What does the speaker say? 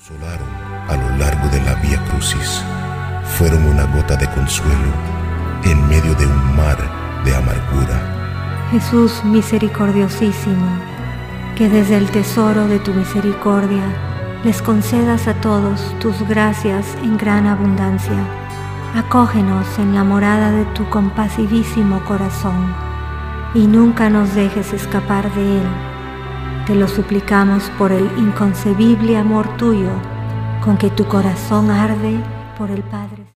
Solaron a lo largo de la Vía Crucis, fueron una gota de consuelo en medio de un mar de amargura. Jesús misericordiosísimo, que desde el tesoro de tu misericordia les concedas a todos tus gracias en gran abundancia, acógenos en la morada de tu compasivísimo corazón y nunca nos dejes escapar de él. Te lo suplicamos por el inconcebible amor tuyo con que tu corazón arde por el Padre.